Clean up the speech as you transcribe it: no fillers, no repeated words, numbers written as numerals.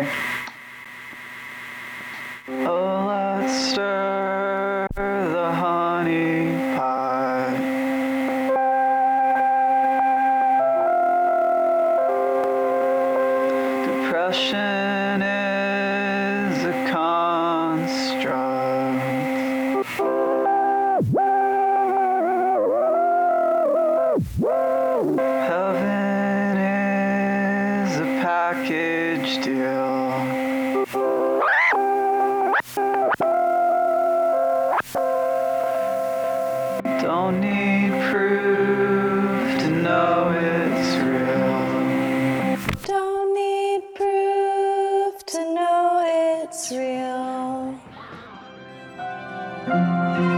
Oh, let's stir the honey pot. Depression is a construct. Heaven is a package deal. Don't need proof to know it's real. Don't need proof to know it's real.